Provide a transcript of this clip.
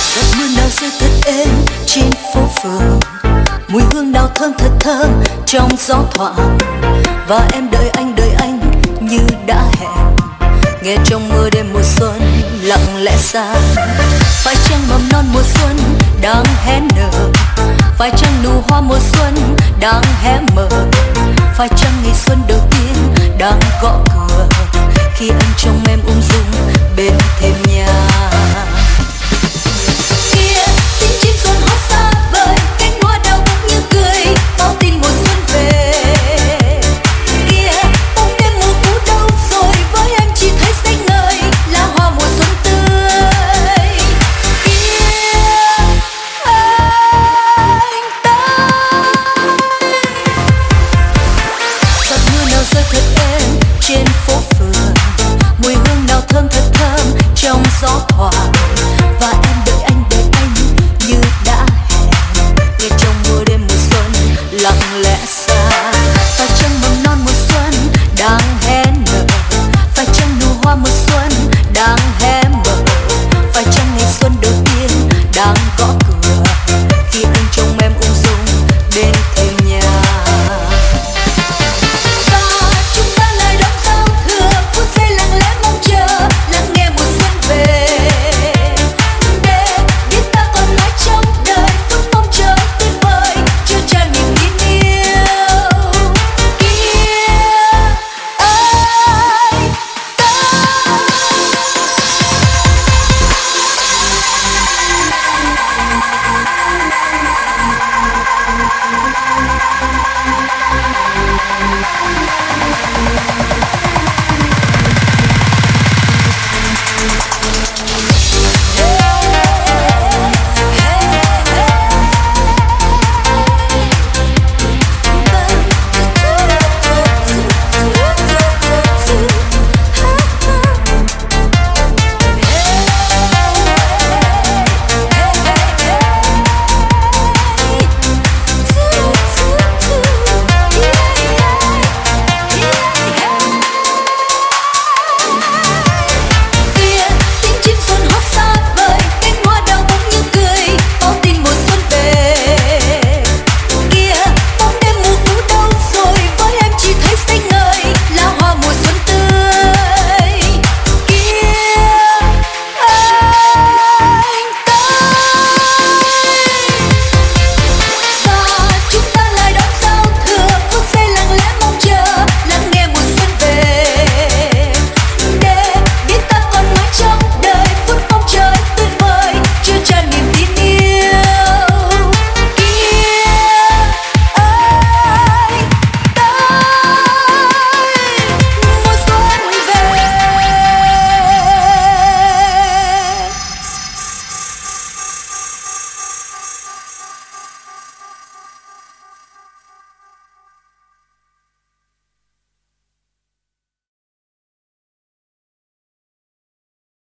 giọt mưa nào rơi thật êm trên phố phường, mùi hương nào thơm thật thơm trong gió thoảng. Và em đợi anh như đã hẹn, nghe trong mưa đêm mùa xuân lặng lẽ xa. Phải chăng mầm non mùa xuân đang hé nở, phải chăng nụ hoa mùa xuân đang hé mở, phải chăng ngày xuân đầu tiên đang gõ cửa khi anh trông em ung dung bên thềm nhà.